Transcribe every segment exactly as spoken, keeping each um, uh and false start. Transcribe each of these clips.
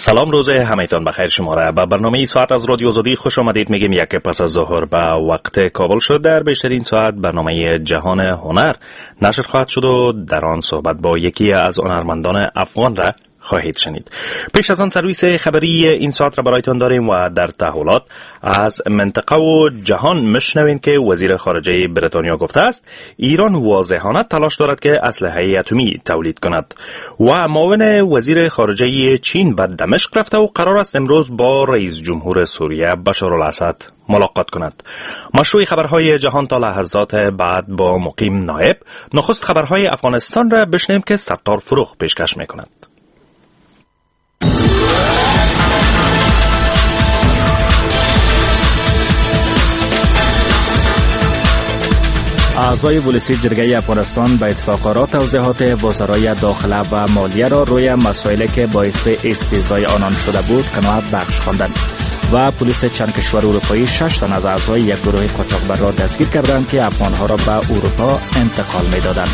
سلام، روز همه‌تان بخیر شماره. به برنامه ساعت از رادیو آزادی خوش آمدید. میگیم یک پس از ظهر به وقت کابل شد. در بیشترین ساعت برنامه جهان هنر نشر خواهد شد و در آن صحبت با یکی از هنرمندان افغان را خواهید شنید. پیش از آن سرویس خبری این ساعت را برایتان داریم و در تحولات از منطقه و جهان مشنوین که وزیر خارجه بریتانیا گفته است ایران واضحانه تلاش دارد که اسلحه اتمی تولید کند و معاون وزیر خارجه چین به دمشق رفته و قرار است امروز با رئیس جمهور سوریه بشارالاسد ملاقات کند. مشروع خبرهای جهان تا لحظات بعد با مقیم نایب. نخست خبرهای افغانستان را بشنویم که ستار فروغ پیشکش میکند. اعضای ولسی جرگه افغانستان به اتفاق توضیحات وزرای داخله و مالیه را روی مسائلی که باعث استیضای آنان شده بود قناعت بخش خواندند و پلیس چند کشور اروپایی شش تن از اعضای یک گروه قاچاقبر را دستگیر کردند که افغانها را به اروپا انتقال می‌دادند.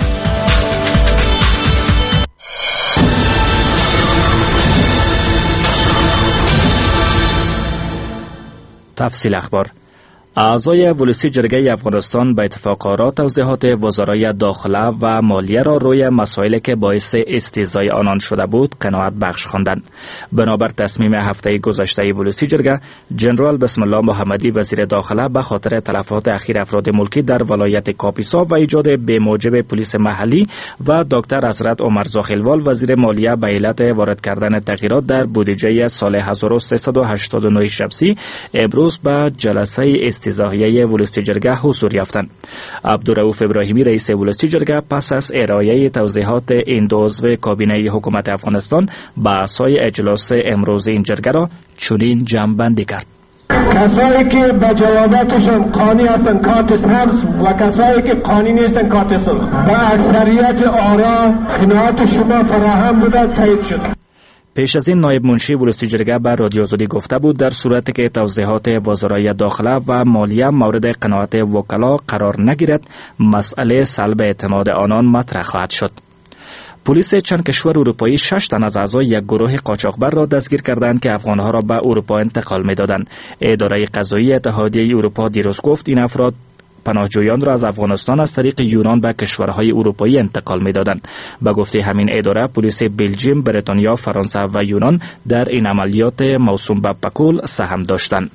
تفصیل اخبار. اعضای ولسی جرگه افغانستان به اتفاق آرا توضیحات وزرای داخله و مالیه را روی مسائلی که باعث استیضای آنان شده بود قناعت بخش خواندند. بنابر تصمیم هفته گذشته ولسی جرگه، جنرال بسم الله محمدی وزیر داخله به خاطر تلفات اخیر افراد ملکی در ولایت کاپیسا و ایجاد بی‌موجب پلیس محلی و دکتر حضرت عمر زاخیلوال وزیر مالیه به علت وارد کردن تغییرات در بودجه سال هزار و سیصد و هشتاد و نه شمسی امروز به جلسه استیضاحیه ولسی جرگه حضور یافتند. عبدالرؤوف ابراهیمی رئیس ولسی جرگه پس از ارائه توضیحات این دو عضو کابینه حکومت افغانستان به اساس اجلاس امروز این جرگه را چنین جمع‌بندی کرد. کسایی که به جواباتشون قانی هستن کارت سبز و کسایی که قانی نیستن کارت سرخ، به اکثریت آرا قناعت شما فراهم بوده تایید شد. پیش از این نایب منشی ولسی جرگه به رادیو آزادی گفته بود در صورتی که توضیحات وزرای داخله و مالیه مورد قناعت وکلا قرار نگیرد مسئله سلب اعتماد آنان مطرح خواهد شد. پلیس چند کشور اروپایی شش تن از اعضای یک گروه قاچاقبر را دستگیر کردند که افغانها را به اروپا انتقال می‌دادند. اداره قضایی اتحادیه اروپا دیروز گفت این افراد پناهجویان را از افغانستان از طریق یونان به کشورهای اروپایی انتقال می‌دادند. به گفته همین اداره، پلیس بلژیم، بریتانیا، فرانسه و یونان در این عملیات موسوم به پکول سهم داشتند.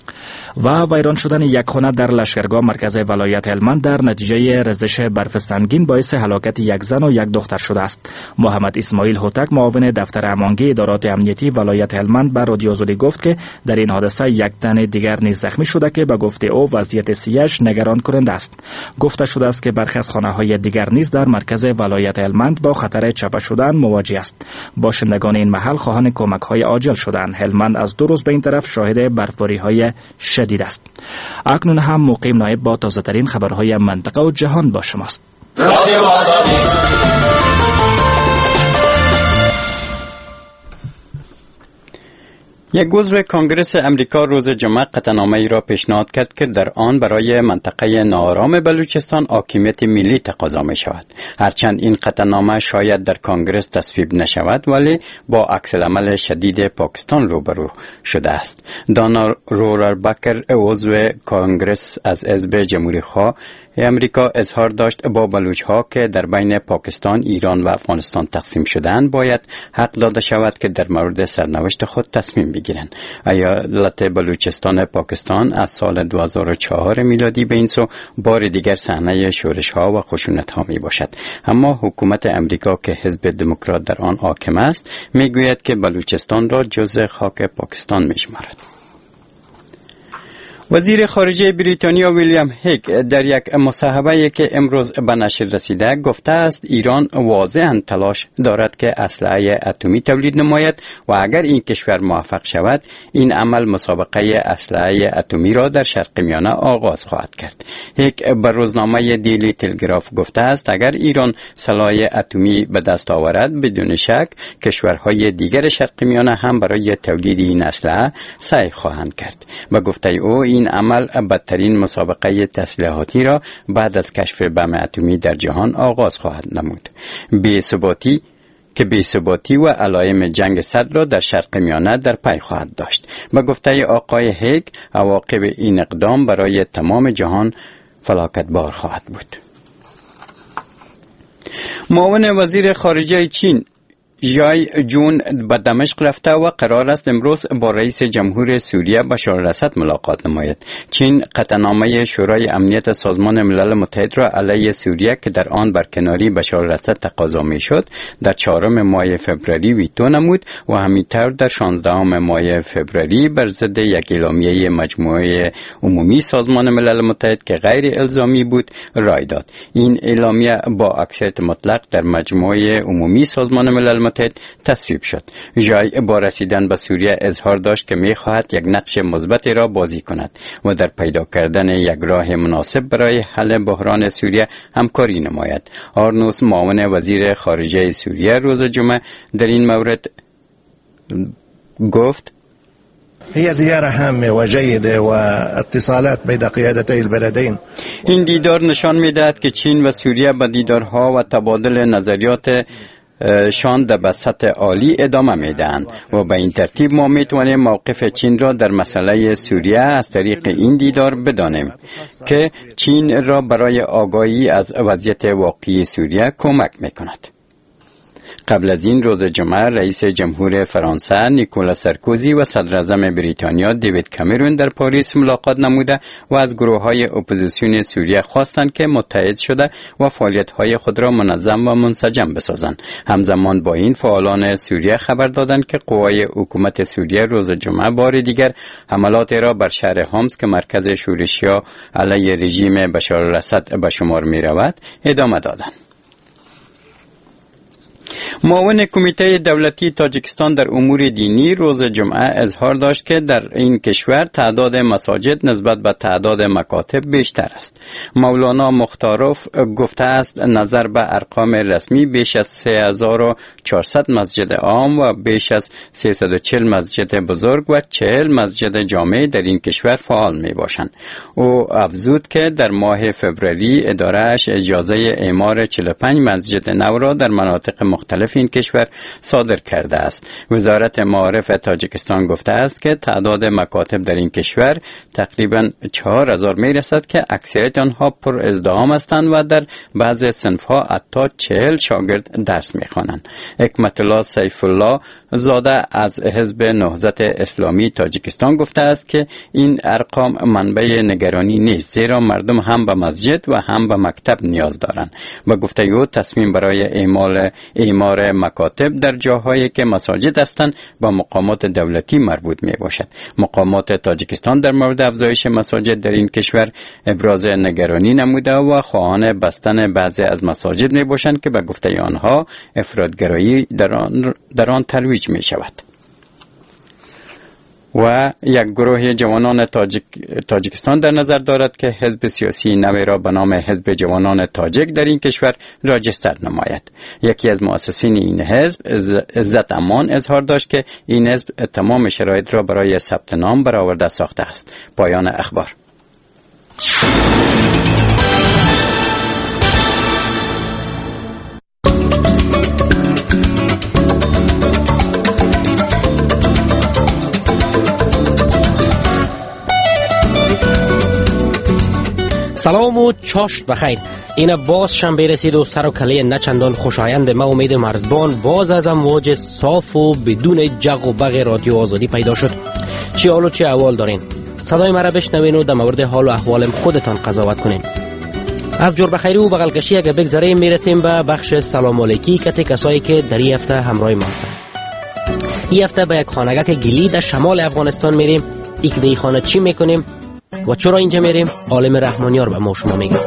و ویران شدن یک خانه در لشکرگاه مرکز ولایت هلمند در نتیجه ریزش برف سنگین باعث هلاکت یک زن و یک دختر شده است. محمد اسماعیل هوتک معاون دفتر امانگی ادارات امنیتی ولایت هلمند به رادیو آزادی گفت که در این حادثه یک تن دیگر نیز زخمی شده که به گفته او وضعیت صحیش نگران کننده است. گفته شده است که برخی از خانه‌های دیگر نیز در مرکز ولایت هلمند با خطر چپه شدن مواجه است. باشندگان این محل خواهان کمک‌های عاجل شدند. هلمند از دو روز به این طرف شاهد برفباری‌های شدید است. اکنون هم مقیم نایب با تازه‌ترین خبرهای منطقه و جهان با شماست. یک عضو کنگره امریکا روز جمعه قطعنامه‌ای را پیشنهاد کرد که در آن برای منطقه ناآرام بلوچستان حاکمیت ملی تقاضا می شود. هرچند این قطعنامه شاید در کنگره تصویب نشود ولی با عکس‌العمل شدید پاکستان روبرو شده است. دانا روربکر عضو کنگره از حزب جمهوری‌خواه امریکا اظهار داشت با بلوچ‌ها که در بین پاکستان، ایران و افغانستان تقسیم شدند باید حق داده شود که در مورد سرنوشت خود تصمیم بگیرند. ایالت بلوچستان پاکستان از سال دو هزار و چهار میلادی به این سو بار دیگر صحنه شورش‌ها و خشونت‌ها میباشد. اما حکومت امریکا که حزب دموکرات در آن حاکم است میگوید که بلوچستان را جزء خاک پاکستان میشمارد. وزیر خارجه بریتانیا ویلیام هیگ در یک مصاحبه‌ای که امروز به نشر رسیده گفته است ایران واضحاً تلاش دارد که اسلحه اتمی تولید نماید و اگر این کشور موفق شود این عمل مسابقه اسلحه اتمی را در شرق میانه آغاز خواهد کرد. هیگ به روزنامه دیلی تلگراف گفته است اگر ایران سلاح اتمی به دست آورد بدون شک کشورهای دیگر شرق میانه هم برای تولید این اسلحه سعی خواهند کرد. به گفته او این عمل بدترین مسابقه تسلیحاتی را بعد از کشف بم اتمی در جهان آغاز خواهد نمود. بی‌ثباتی که بی‌ثباتی و علائم جنگ سرد را در شرق میانه در پی خواهد داشت. به گفته آقای هیگ، عواقب این اقدام برای تمام جهان فلاکتبار خواهد بود. معاون وزیر خارجه چین ژای جون به دمشق رفته و قرار است امروز با رئیس جمهور سوریه بشار الاسد ملاقات نماید. چین قطعنامه شورای امنیت سازمان ملل متحد را علیه سوریه که در آن برکناری بشار الاسد تقاضا میشد در چهارم ماه فوریه ویتو نمود و همینطور در شانزدهم ماه فوریه بر ضد یک اعلامیه مجموعه عمومی سازمان ملل متحد که غیر الزامی بود رای داد. این اعلامیه با اکثریت مطلق در مجموعه عمومی سازمان ملل متحد تصویب شد. ژای با رسیدن به سوریه اظهار داشت که می‌خواهد یک نقش مثبتی را بازی کند و در پیدا کردن یک راه مناسب برای حل بحران سوریه همکاری نماید. آرنوس معاون وزیر خارجه سوریه روز جمعه در این مورد گفت: هي زيارة هامة وجيدة واتصالات بين قيادتي البلدين. این دیدار نشان می‌دهد که چین و سوریه به دیدارها و تبادل نظریات شان در به سطح عالی ادامه میدهند و به این ترتیب ما میتوانیم موقف چین را در مسئله سوریه از طریق این دیدار بدانیم که چین را برای آگاهی از وضعیت واقعی سوریه کمک میکند. قبل از این روز جمعه رئیس جمهور فرانسه نیکولا سارکوزی و صدر اعظم بریتانیا دیوید کامرون در پاریس ملاقات نموده و از گروه‌های اپوزیسیون سوریه خواستند که متحد شده و فعالیت‌های خود را منظم و منسجم بسازند. همزمان با این فعالان سوریه خبر دادند که قوای حکومت سوریه روز جمعه بار دیگر حملات را بر شهر حمص که مرکز شورش‌ها علیه رژیم بشار الاسد به شمار می‌رود ادامه دادند. معاون کمیته دولتی تاجیکستان در امور دینی روز جمعه اظهار داشت که در این کشور تعداد مساجد نسبت به تعداد مکاتب بیشتر است. مولانا مختاروف گفته است نظر به ارقام رسمی بیش از سه هزار و چهارصد مسجد عام و بیش از سیصد و چهل مسجد بزرگ و چهل مسجد جامع در این کشور فعال می باشند. او افزود که در ماه فوریه اداره‌اش اجازه اعمار چهل و پنج مسجد نو را در مناطق مختلف این کشور صادر کرده است. وزارت معارف تاجیکستان گفته است که تعداد مکاتب در این کشور تقریباً چهار هزار می رسد که اکثریت آنها پر ازدحام هستند و در بعض صنف‌ها حتی چهل شاگرد درس می خوانند. حکمت الله سیف الله زاده از حزب نهضت اسلامی تاجیکستان گفته است که این ارقام منبع نگرانی نیست، زیرا مردم هم به مسجد و هم به مکتب نیاز دارند. با گفته او تصمیم برای اعمال اعمار مکاتب در جاهایی که مساجد هستند با مقامات دولتی مربوط می باشد. مقامات تاجیکستان در مورد افزایش مساجد در این کشور ابراز نگرانی نموده و خواهان بستن بعضی از مساجد می باشند که به گفته آنها افراطگرایی در آن در آن ترویج می شود. و یک گروه جوانان تاجیک، تاجیکستان در نظر دارد که حزب سیاسی نوی را به نام حزب جوانان تاجیک در این کشور راجستر نماید. یکی از مؤسسین این حزب عزت امان اظهار داشت که این حزب تمام شرایط را برای ثبت نام برآورده ساخته است. پایان اخبار. سلام و چاشت بخیر. این باز شنبه رسید و سر و کله نچندان خوشایند ما امید مرزبان باز از امواج صاف و بدون جغ و بغ رادیو آزادی پیدا شد. چی حال و چی احوال دارین؟ صدای مرا بشنوین و در مورد حال و احوال خودتان قضاوت کنین. از جور بخیری و بغل کشی اگه بگذاریم میرسیم به بخش سلام علیکی کت کسایی که در این هفته همراه ما هستند. این هفته به یک خانگاه گلی در شمال افغانستان میریم. یک دی خانه چی میکنیم و چرا اینجا میریم عالم رحمانیار به ما شما میگه.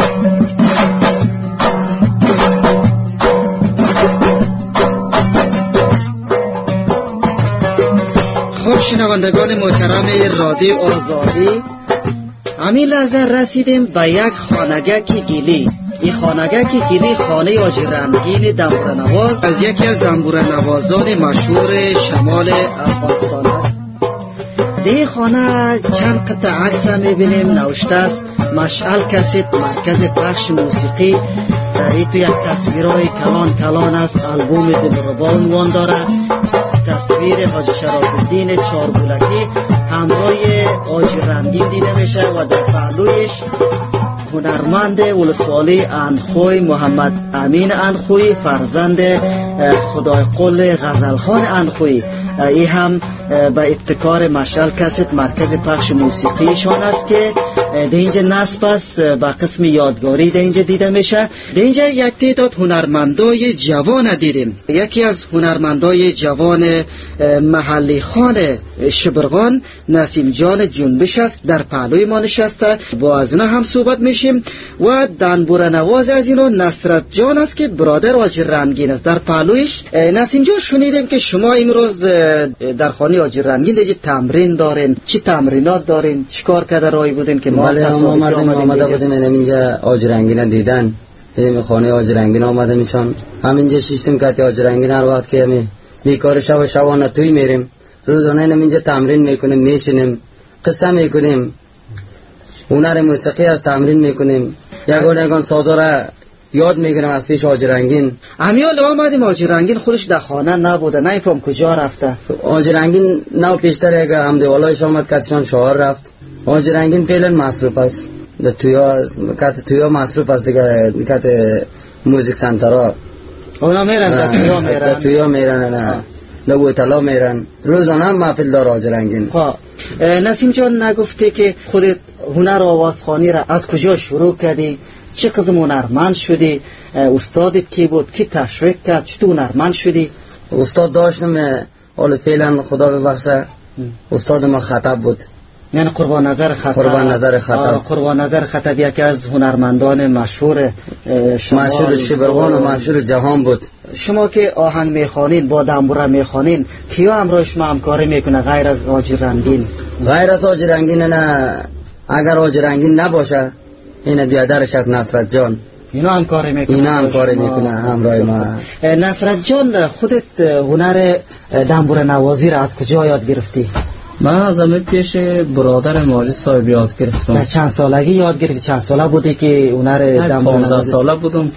خب شنوندگان محترم رادیو آزادی، همین لحظه رسیدیم به یک خانگاه گلی. این خانگاه گلی خانه آج رنگین دنبورنواز از یکی از دنبورنوازان مشهور شمال افغانستان است. در خانه چند قطع عکس میبینیم نوشته است مشعل کسیت مرکز پخش موسیقی این تو یک تصویرهای کلان کلان است. البوم دلربا عنوان دارد. تصویر حاجی شرف الدین چارگولکی همراه حاجی رنگین دیده میشه و در پهلویش هنرمند ولسوالی انخوی محمد امین انخوی فرزند خدای قل غزلخان انخوی. این هم به ابتکار مشعل کست مرکز پخش موسیقیشان است که در اینجا نصب است به قسم یادگاری در اینجا دیده میشه. در اینجا یک تعداد هنرمندای جوان دیدیم. یکی از هنرمندای جوان محلی خان شبرغان نسیم جان جنبش است، در پهلوی ما نشسته. با از اینا هم صحبت میشیم. و دنبور نواز از اینا نصرت جان است که برادر حاجی رنگین است در پهلویش. نسیم جان شنیدیم که شما امروز در خانه حاجی رنگین دیگه تمرین دارین. چی تمرینات دارین؟ چیکار کرده رای بودین که ما تصادفی آمده بودیم اینجا حاجی رنگین دیدن؟ این خانه حاجی رنگین آمده میشن. همینجا شیشتیم که حاجی رنگین هر وقت که می بیکار شب و شبانه توی میریم، روزانه اینجا تمرین میکنیم، میشینیم، قصه میکنیم، هنر موسیقی از تمرین میکنیم، یگان یگان سازا را یاد میگیرم از پیش حاجی رنگین. امیال آمدیم حاجی رنگین خودش در خانه نبوده، نمیفهم کجا رفته. حاجی رنگین نو پیشتر یک حمدوالایش آمد کتشان شهر رفت. حاجی رنگین فعلا مصروف است، در تویا کت تویا مصروف است دیگه، کت موزیک سنترها اونا میرن در تویا میرن در تویا میرن نه در اوتلا میرن، روزانه هم محفل داره حاجی رنگین. خب نسیم جان نگفته که خودت هنر آوازخوانی را از کجا شروع کردی؟ چه قسم هنرمند شدی؟ استادت کی بود؟ کی تشویق کرد؟ چطور هنرمند شدی؟ استاد داشتم، حالا فعلا خدا ببخشه استاد ما خطب بود. یعنی قربان نظر خطب. قربان نظر خطب. قربان نظر خطب یکی از هنرمندان مشهور مشهور شبرغان و مشهور جهان بود. شما که آهنگ میخوانین، با دنبوره میخوانین، کیا همراه شما همکاری میکنه غیر از حاجی رنگین؟ غیر از حاجی رنگین نه، اگر حاجی رنگین نباشه این بیادرش از نصرت جان اینا همکاری میکنه. اینا همکاری میکنه همراه ما. نصرت جان خودت هنر دنبوره نوازی را از کجا یاد گرفتی؟ من از همه پیش برادر ماجد صاحب یاد گرفتم. چند سالگی یاد گرفتی؟ چند ساله بودی که هنر دنبوره پانزده ساله بودم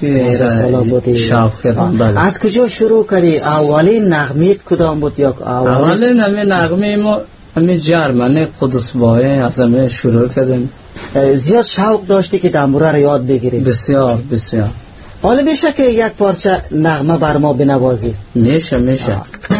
که شوق کردم. بله. از کجا شروع کردی؟ اولین نغمه کدام بود؟ یا اولین همین نغمه ما همین جرمنه قدس بای از همه شروع کردیم. زیاد شوق داشتی که دنبوره را یاد بگیری؟ بسیار بسیار. حالا میشه که یک پارچه نغمه بر ما بنوازی؟ میشه میشه.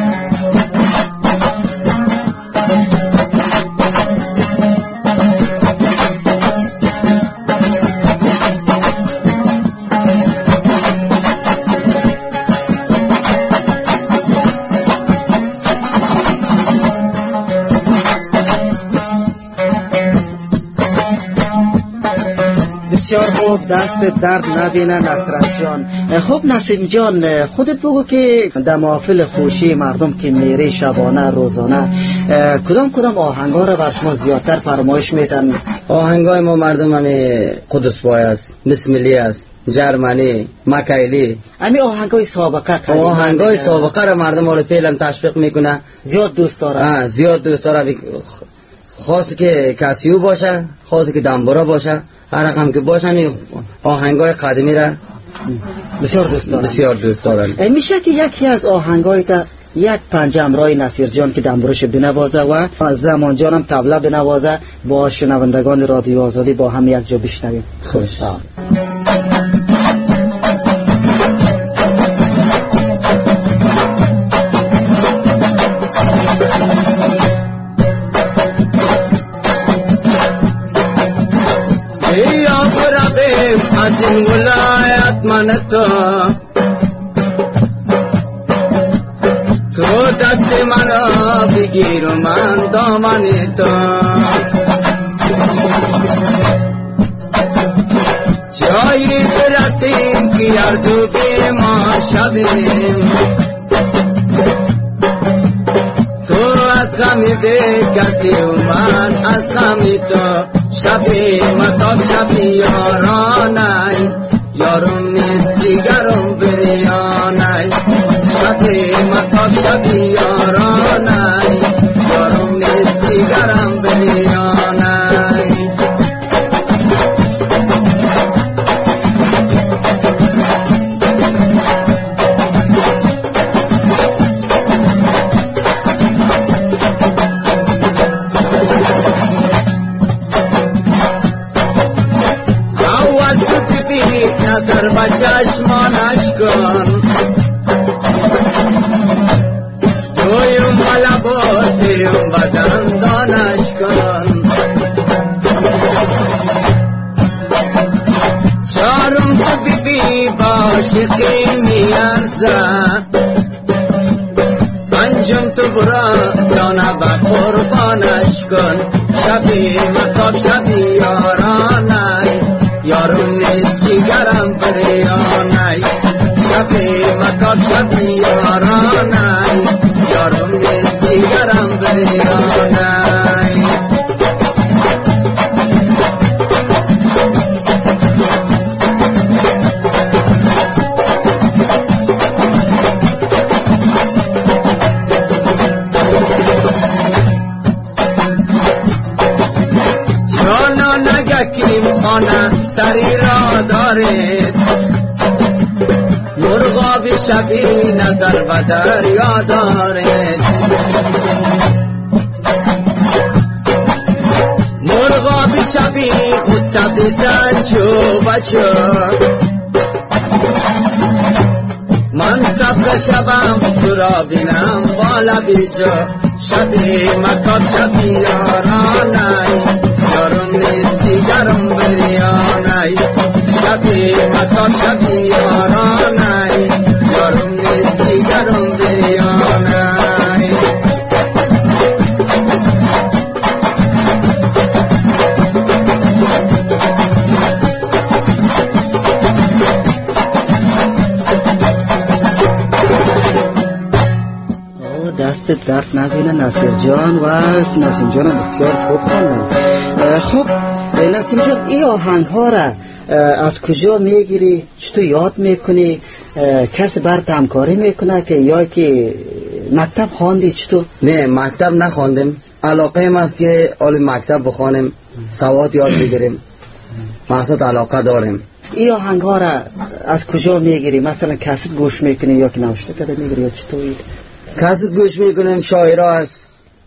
بسیار خوب، دست درد نبینه نصرت جان. خب نسیم جان خودت بگو که در محافل خوشی مردم که میری شبانه روزانه کدام کدام آهنگا رو بر شما زیادتر فرمایش میدن؟ آهنگای ما مردم همی قدس بای است، بسملی است، جرمنی، مکایلی، همی آهنگای سابقه. آهنگای سابقه رو مردم حالا فعلا تشویق میکنه، زیاد دوست داره. زیاد دوست داره، خاصی که کاسیو باشه، خاصی که دنبورا باشه، هر رقم که باشن آهنگای قدیمی را بسیار دوست دارن. بسیار دوست دارن. میشه که یکی از آهنگایی که یک پنجه همراه نصیر جان که دنبورش بنوازه و زمان جانم طبله بنوازه با شنوندگان رادیو آزادی با هم یک جا بشنویم. خوش. از این ولایت من تو تو دست منو بگیر و من دامن تو جایی برسیم که ارزو به ما شدیم تو از غمی به کسی اومد از غمی تو شبی مطاب شبی یارانای یارم نیست جیگرم بریانای شبی مطاب شبی یارانای یارم نیست جیگرم بریانای نباسیم و دندانش کن. چارم تو بی بی باشقی میارزه، پنجم تو برا دانه با قربانش کن. شبی مکاب شبی یارانای، یارم نیست جیگرم بریانای. شبی مکاب شبی یارانای، یارم نیست جیگرم بریانای. سری را دارید مرغاب شبی نظر و دریا دارید. مرغاب شبی خود تبیزن چو بچو، من سبق شبم تو را بینم بالا بیجو. شبی مکاب شبی یارانای، یارم نیست جیگرم بریانای. شبی مکاب شبی یارانای، یارم نیست جیگرم بریانای. دست درد نبینه نصیر جان و نسیم جان بسیار خوب خوندن. خب نسیم جان این آهنگ ها را از کجا میگیری؟ چطور یاد میکنی؟ کسی برات همکاری میکنه که یا که مکتب خواندی؟ چطور؟ نه مکتب نخواندم، علاقه ام است که اول مکتب بخوانم سواد یاد بگیریم، مقصد علاقه داریم. این آهنگ ها را از کجا میگیری؟ مثلا کسی گوش میکنی یا که نوشته کرده میگیری یا چطور؟ کسی گوش میکنیم، شاعرها است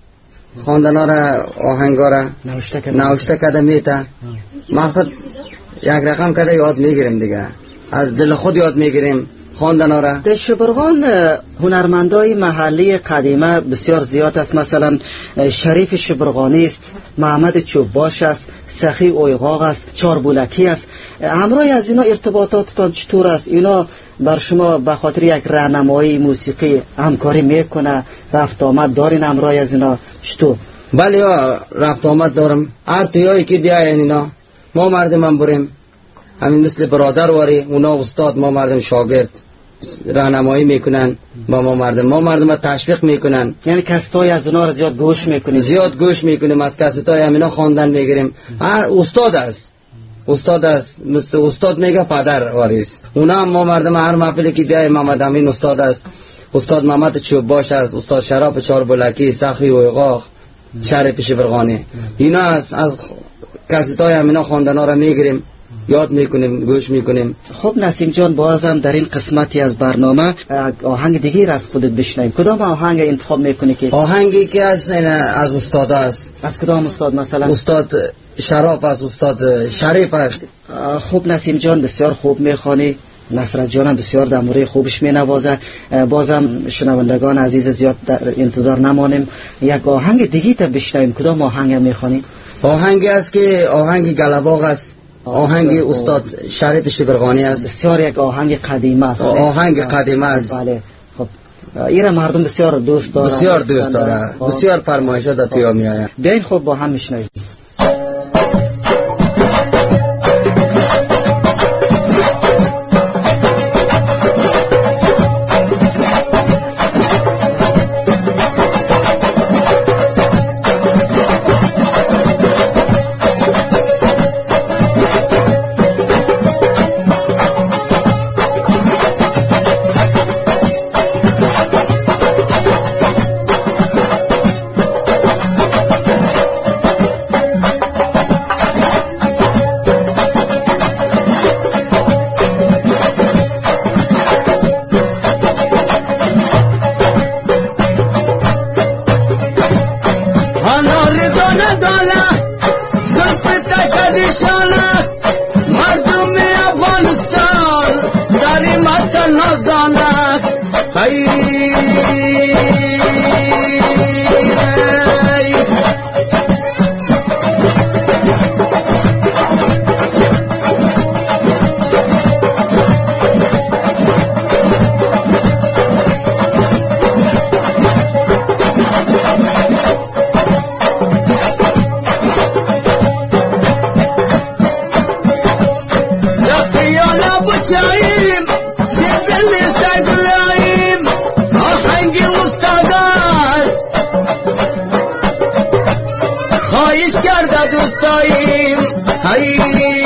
خواندنا را آهنگا را نوشته کرده میته، مقصد یک رقم کرده یاد میگیریم دیگه، از دل خود یاد میگیریم خواندنا را. در شبرغان هنرمندای محلی قدیمه بسیار زیاد است. مثلا شریف شبرغانی است، محمد چوباش است، سخی اویغاق است، چاربولکی است. همراه از اینا ارتباطاتتان چطور است؟ اینا بر شما به خاطر یک راهنمایی موسیقی همکاری میکنه؟ رفت آمد دارین همراه از اینا چطور؟ بله ها رفت آمد دارم. هر تویایی که بیاین اینا ما مردم هم بریم، همین مثل برادر واری اونا استاد، ما مردم شاگرد راهنمایی میکنن با ما مردم، ما مردم رو تشویق میکنن. یعنی کسایی از اونا رو زیاد گوش میکنیم؟ زیاد گوش میکنیم، از کسایی همینا خواندن میگیریم. هر استاد است، استاد است، مثل استاد میگه پدر واریست. اونا هم ما مردم هر محفلی که بیایم محمد امین استاد است، استاد محمد چوباش است، استاد شراب چاربولکی، سخی اویغاق، شریف شبرغانی، اینا است. از کسایی همینا خواندنا رو میگیریم، یاد میکنیم، گوش میکنیم. خب نسیم جان بازم در این قسمتی از برنامه آهنگ دیگه را از خودت بشنویم. کدام آهنگ انتخاب میکنی؟ که آهنگی که از از استاد است. از کدام استاد؟ مثلا استاد شراب است، استاد شریف است. خب نسیم جان بسیار خوب میخوانی، نصرت جانم بسیار در مورد خوبش مینوازه. بازم شنوندگان عزیز زیاد در انتظار نمانیم، یک آهنگ دیگه تا بشنویم. کدام آهنگ میخوانی؟ آهنگی است که آهنگ گلواق است، آهنگ استاد شریف شبرغانی است. بسیار یک آهنگ قدیمی است. آهنگ قدیمی است. بله. خب ایره مردم بسیار دوست دارن، بسیار دوست دارن، بسیار فرمایشات در توی میآید. بیاین خب با هم میشنویم. ای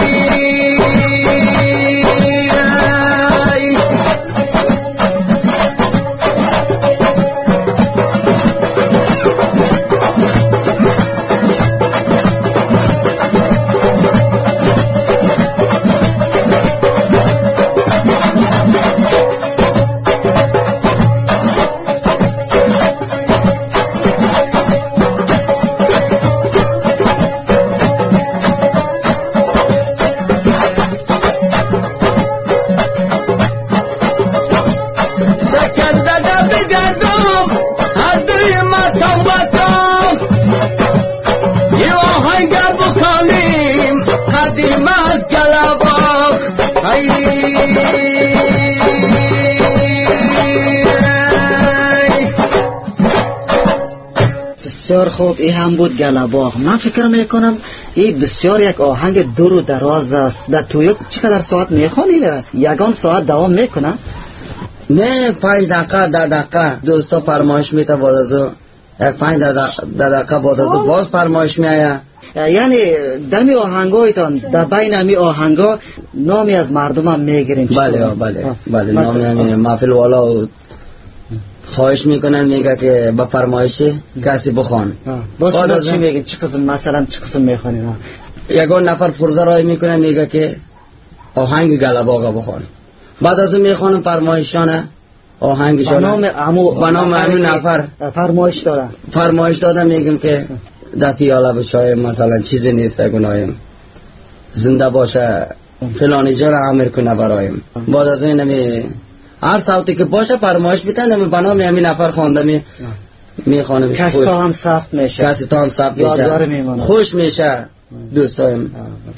بسیار خوب. این هم بود گلباغ. من فکر میکنم این بسیار یک آهنگ دور و دراز است. در توی چقدر ساعت میخوانی؟ یگان ساعت دوام میکنه؟ نه، پنج دقیقه ده دقیقه دوستا فرمایش میته، بعد از یک پنج ده دقیقه بعد از باز فرمایش میآید. یعنی دمی آهنگایتان در بین امی آهنگا نامی از مردم هم میگیرین؟ بله بله بله، نامی همی محفل والا خواهش میکنن، میگه که با فرمایش کسی بخوان. باز شما چی میگین؟ چه قسم مثلا چه قسم میخوانین؟ یگان نفر پرزه رای میکنه، میگه که آهنگ گلباغ بخوان. بعد از اون میخوانم فرمایشانه آهنگشانه بنام امو بنام امو نفر فرمایش دادن فرمایش دادن میگم که در پیاله بچای مثلا چیزی نیست گناهیم، زنده باشه فلانی جا را عمر کنه برایم. بعد از این می هر صوتی که باشه فرمایش بیتن، می بنام همین نفر خوانده می میخوانم. کسی تا هم ثبت میشه، کسی تا هم ثبت میشه، خوش میشه دوستایم.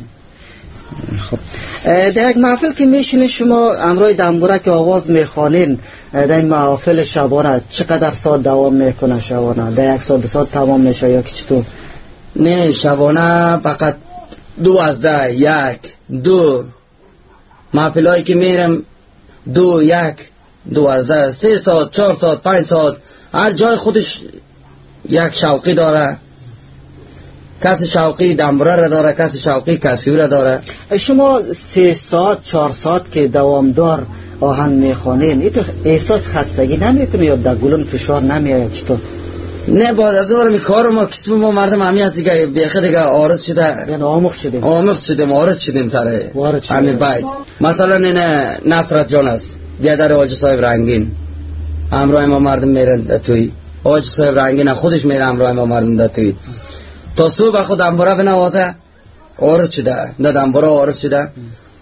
خب در یک محفل که میشینین شما امروی دنبوره که آواز میخوانین، در این محافل شبانه چقدر ساعت دوام میکنه؟ شبانه در یک ساعت دو ساعت تمام میشه یا که چطور؟ نه، شبانه فقط دوازده یک دو محفل هایی که میرم دو یک دوازده سه ساعت چهار ساعت پنج ساعت، هر جای خودش یک شوقی داره. کسی شوقی دنبوره را داره، کسی شوقی کسیو را داره. شما سه ساعت چهار ساعت که دوامدار آهنگ میخوانین، این تو احساس خستگی نمیکنه یا در گلون فشار نمیآید چطور؟ نه، بعد از اون می کار ما کسب ما مردم همی هست دیگه، بیخه دیگه عارض شده، یعنی آموخ شدیم آموخ شدیم عارض شدیم سره همین باید. مثلا این نصرت جان است، بیادر حاجی صاحب رنگین، همراه ما مردم میرن توی حاجی صاحب رنگین خودش میره همراه ما مردم در توی تا صبح خود دنبوره بنوازه، عارض شده در دنبوره عارض شده.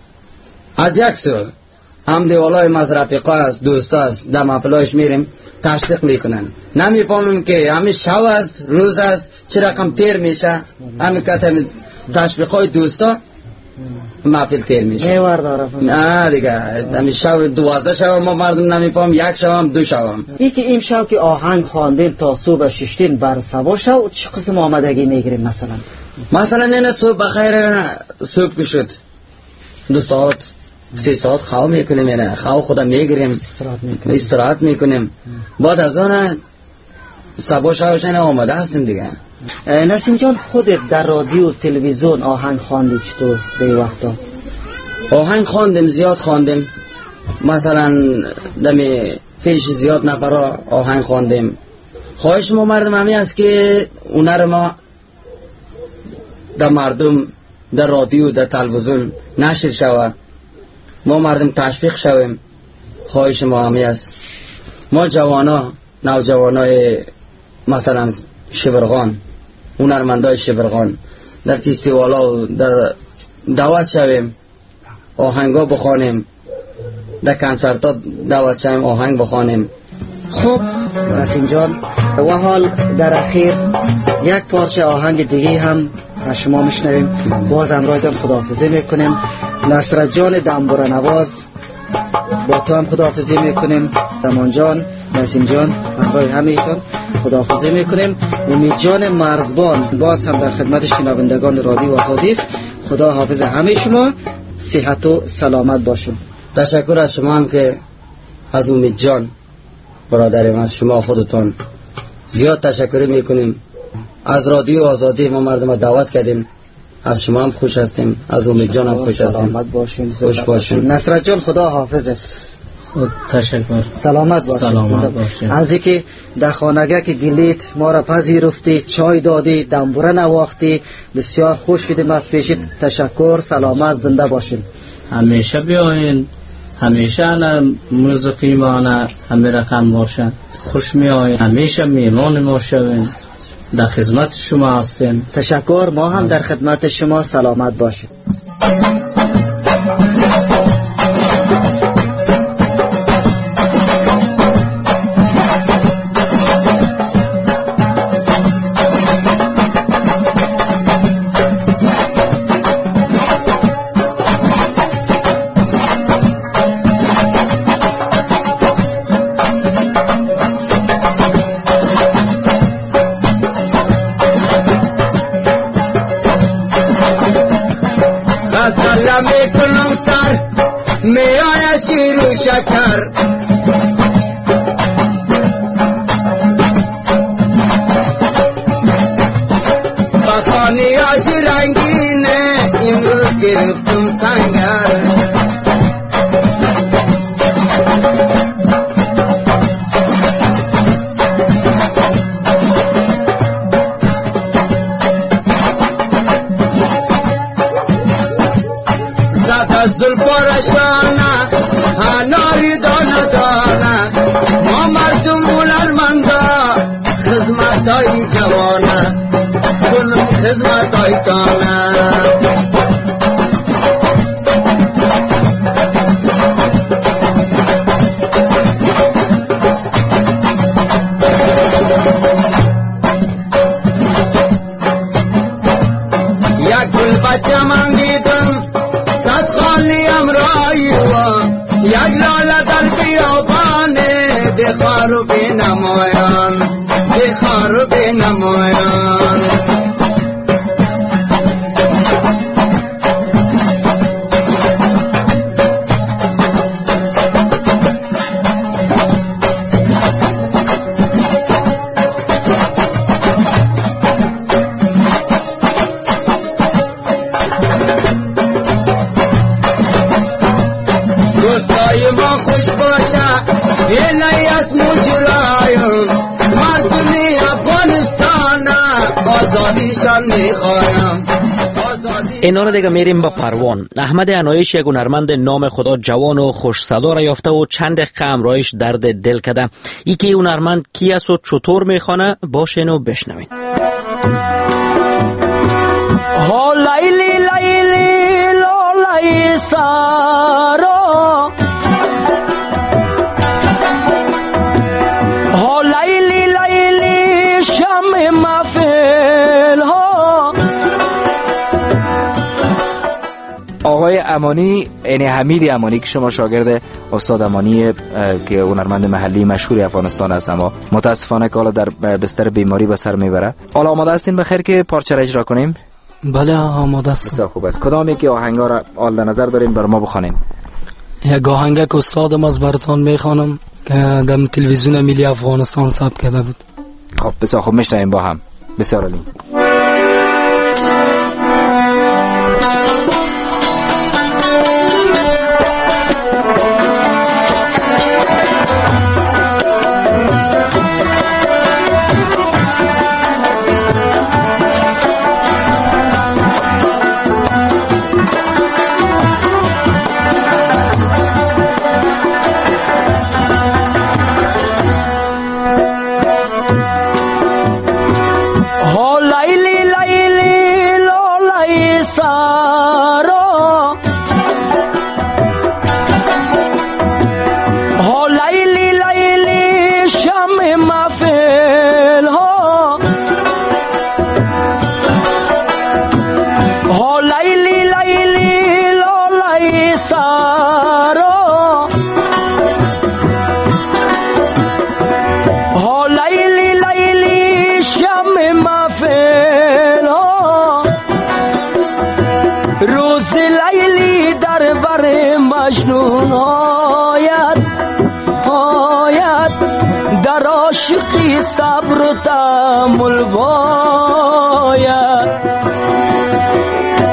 از یک سو هم دیوالای مزرفیقا است، دوست است، در محفلایش میریم تشویق میکنن. نمیفهمیم که همین شو است روز است چه رقم تیر میشه، همین که تشویقای دوستا محفل تیر میشه. میوار داره نه دیگه، همین شو دوازده شو ما مردم نمیفهم، یک شو هم دو شو هم. ای که این شو که آهنگ خواندین تا صبح ششتین بر سبا شو چه قسم آمدگی میگیریم؟ مثلا مثلا نه صبح بخیر صبح که شد دو ساعت سه ساعت خواب میکنیم، یعنی خواب خدا میگیریم استراحت میکنیم. بعد از آن سبا شوشن آماده هستیم دیگه. نسیم جان خودت در رادیو تلویزیون آهنگ خواندی چطور به وقتا؟ آهنگ خواندیم، زیاد خواندیم. مثلا دمی پیش زیاد نفرا آهنگ خواندیم. خواهش ما مردم همی است که اونر ما در مردم در رادیو در تلویزیون نشر شود، ما مردم تشویق شویم. خواهش ما همی است. ما جوانا نوجوانای مثلا شبرغان، هنرمندای شبرغان در فستیوالا در دعوت شویم، آهنگا بخوانیم، در کنسرتا دعوت شویم آهنگ بخوانیم. خب نسیم جان، و حال در اخیر یک پارچه آهنگ دیگه هم از شما میشنویم. باز امروزم خداحافظی میکنیم. نصرت جان دنبوره نواز با تو هم خداحافظی میکنیم. رمان جان، نسیم جان، همراه همه‌تون خداحافظی میکنیم. امید جان مرزبان باز هم در خدمت شنوندگان رادیو آزادی است. خدا حافظ همه شما، صحت و سلامت باشون. تشکر از شما هم که از امید جان برادرم، از شما خودتون زیاد تشکر میکنیم. از رادیو آزادی ما مردم دعوت کردیم، از شما هم خوش هستیم، از امید جان هم خوش هستیم. سلامت باشین، خوش باشین. نصرت جان خدا حافظت. خود تشکر. سلامت باشین. سلامت باشین. از اینکه در خانگاه که گلیت ما را پذیرفتی، چای دادی، دنبوره نواختی، بسیار خوش شدیم. از پیشت تشکر. سلامت، زنده باشین. همیشه بیاین، همیشه الان موسیقی ما همه رقم باشن، خوش می آین، همیشه میمان ما شوین، در خدمت شما هستیم. تشکر. ما هم در خدمت شما. سلامت باشید. اینان دیگه میریم با پروان. احمد عنایش یک هنرمند نام خدا جوان و خوش صدا را یافته و چند دقیقه امرایش درد دل کده. ای که هنرمند کی است و چطور میخوانه باشین و بشنوین. ها لیلی لیلی لالی سارا، ها لیلی لیلی شم مفل ها. آقای امانی، یعنی حمید امانی که شما شاگرد استاد امانی که هنرمند محلی مشهور افغانستان است، اما متاسفانه که حالا در بستر بیماری به سر میبره. حالا آماده هستین بخیر که پارچه را اجرا کنیم؟ بله آماده است. بسیار خوب است. کدام یکی آهنگا را حال نظر دارین بر ما بخوانیم؟ یک آهنگ که استادم از براتون میخوانم که در تلویزیون ملی افغانستان ثبت کرده بود. خب بسیار خوب، میشنویم با هم. بسیار عالی. مجنون آید آید در عاشقی صبر و تحمل باید.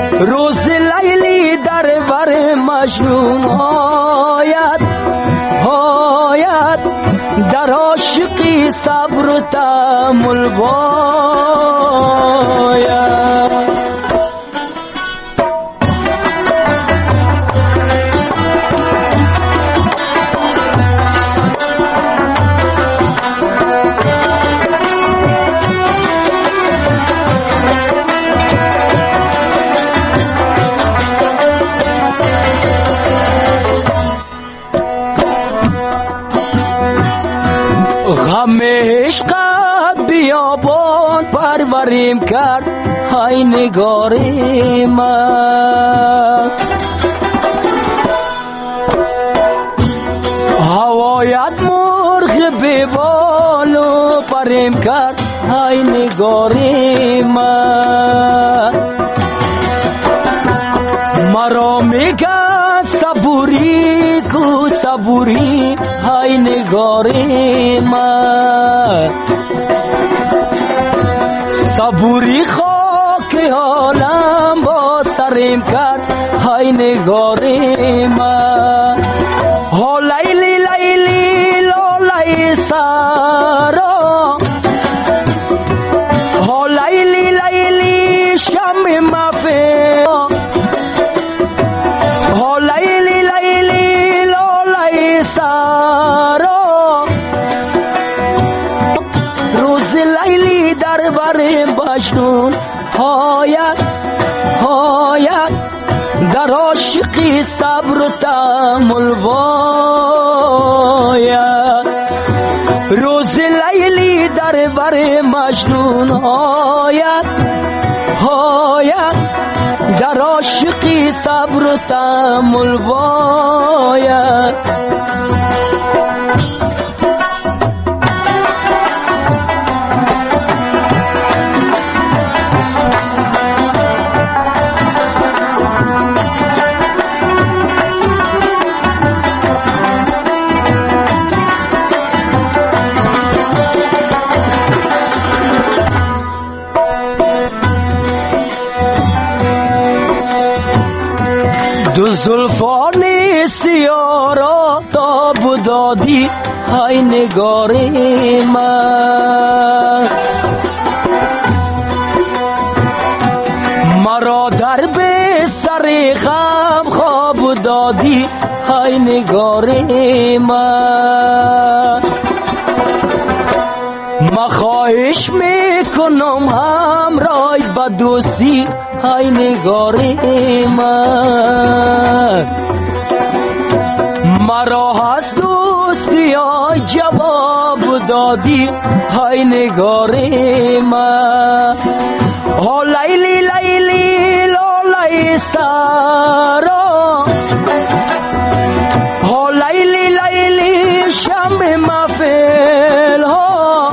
صبر و تأمل باید. غم عشقت بیابان پروریم کرد های نگار من، هوایت مرغ ببال و پریم کرد های نگار من. مرا میگه صبوری کو صبوری های نگار من، صبوری خاک حالم با سرم کرد های نگار من. ها لیلی لیلی لالی سارا، ها لیلی لیلی شم مفه، ها لیلی لیلی لالی سارا، روز لیلی در بر مجنون هایت هایت، در عاشقی صبر و تأمل باید. روز لیلی در بر مجنون هایت هایت، در عاشقی صبر و تأمل باید. دو زلفان سیاه را تاب دادی های نگار من، مرا در به سر غم خواب دادی های نگار من. ما خواهش میکنم همراه با دوستی های نگار من، مرا از دوستی های جواب دادی های نگار من. ها لیلی لیلی لالی سارا، ها لیلی لیلی شم مفل ها،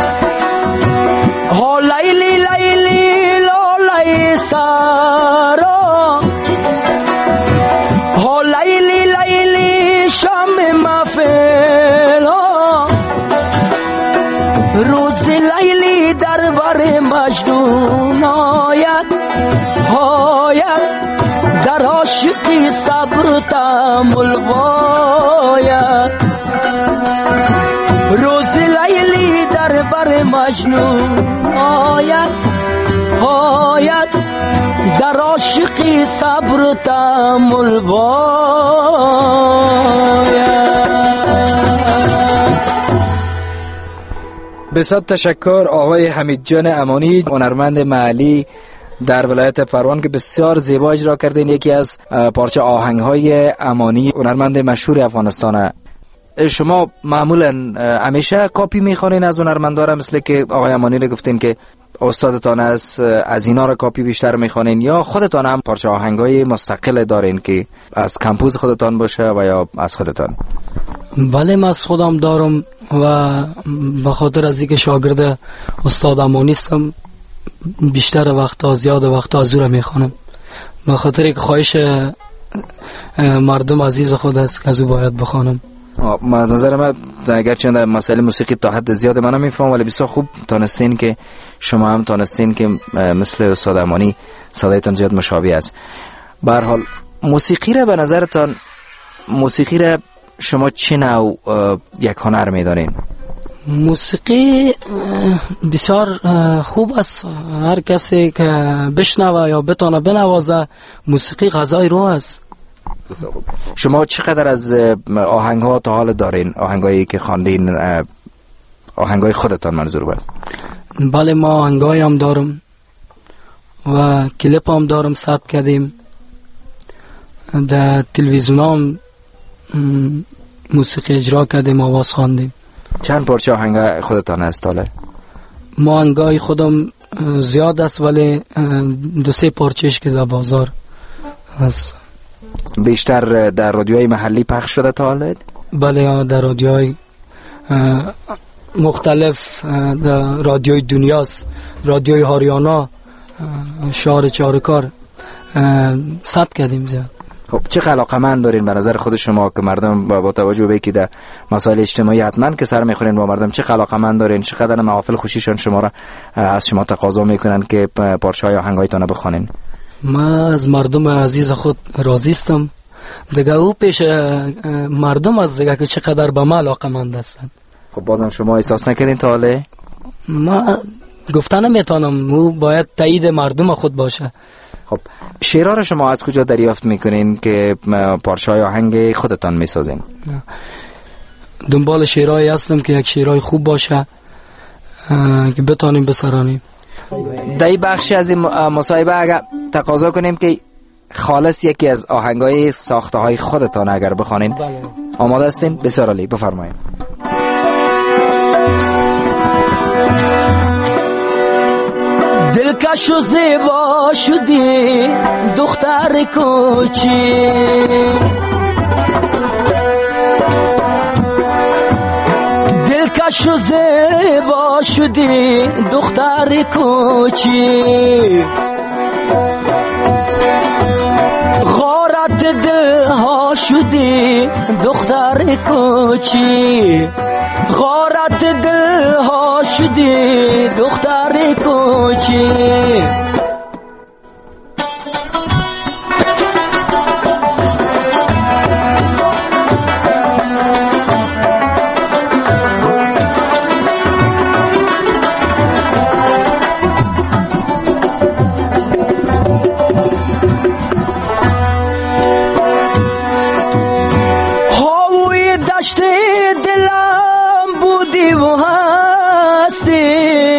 ها لیلی لیلی لالی سارا، ها لیلی لیلی شم مفل ها، روز لیلی در بر مجنون آید آید، در عاشقی صبر و تأمل باید. روز لیلی در بر مجنون آید آید، در عاشقی صبر و تأمل باید. بسیار تشکر آقای حمید جان امانی، هنرمند محلی در ولایت پروان که بسیار زیبا اجرا کردین. یکی از پارچه آهنگ‌های امانی، هنرمند مشهور افغانستانه. شما معمولا همیشه کاپی میخوانین از هنرمندا، مثل که آقای امانی رو گفتین که استادتان است، از اینا رو کاپی بیشتر میخوانین، یا خودتان هم پارچه آهنگ‌های مستقل دارین که از کمپوز خودتان باشه و یا از خودتان؟ بله، من از خودم دارم و به خاطر از اینکه شاگرد استاد امانی هستم بیشتر وقتا زیاد وقتا از او را میخوانم، به خاطر یک خواهش مردم عزیز خود است که از او باید بخوانم. از نظر من اگر چند در مسائل موسیقی تا حد زیاد من نمیفهم، ولی بسیار خوب تانستین که شما هم تانستین که مثل استاد امانی صدایتان زیاد مشابه است. به هر حال موسیقی را به نظرتان، موسیقی را شما چه نوع یک هنر میدانین؟ موسیقی بسیار خوب است. هر کسی که بشنوه یا بتونه بنوازه، موسیقی غذای روح است. شما چقدر از آهنگ ها تا حال دارین؟ آهنگایی که خواندین، آهنگای خودتان منظور بود؟ بله، ما آهنگای هم دارم و کلیپ هم دارم، ثبت کردیم. در تلویزیون هم موسیقی اجرا کردیم، آواز خواندیم. چند پارچه آهنگ خودتان است حالا؟ ما آهنگای خودم زیاد است، ولی دو سه پارچهش که در بازار است. بیشتر در رادیوهای محلی پخش شده تا حالا؟ بله، در رادیوهای مختلف، در رادیوی دنیاست، رادیوی هاریانا، شهر چارکار ثبت کردیم زیاد. خب چه علاقه‌مند دارین به نظر خود شما که مردم با توجه به که در مسائل اجتماعی حتما که سر میخورین با مردم، چه علاقه‌مند دارین؟ چقدر محافل خوشیشان شما را از شما تقاضا میکنن که پارچه‌های آهنگایتان بخوانین؟ من از مردم عزیز خود راضی هستم دیگه. او پیش مردم از دیگه که چقدر به ما علاقه‌مند هستند. خب بازم شما احساس نکردین تا حالا؟ ما گفتن نمیتونم، او باید تایید مردم خود باشه. خب شعرها را شما از کجا دریافت میکنین که پارچه‌های آهنگ خودتان میسازین؟ دنبال شعرهایی هستم که یک شعرهای خوب باشه که بتانیم بسرانیم. در این بخشی از این مصاحبه اگر تقاضا کنیم که خالص یکی از آهنگای ساخته های خودتان اگر بخوانین، آماده هستین؟ بسیار عالی، بفرمایید. دلکش و زیبا شدی دختر کوچی، دلکش و زیبا شدی دختر کوچی، غارت دل ها شدی دختر کوچی، غارت دل ها شدی دختر کوچی. هاوی دشت دلم بودی و هستی،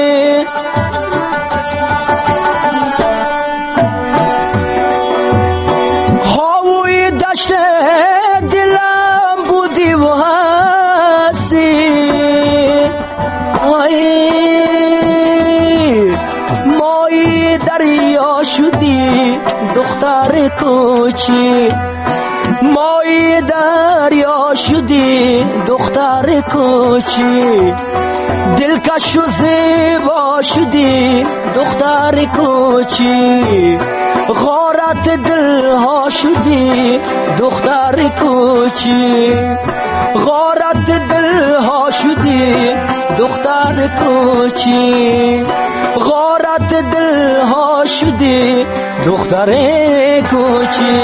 هاوی دشت دلم بودی و هستی، آی مای دریا شدی دختر کوچی، مای دریا شدی دختر کوچی، دلکش و زیبا شدی دختر کوچی، غارت دل ها شدی دختر کوچی، غارت دل ها شدی دختر کوچی، غارت دل ها شدی دختر کوچی.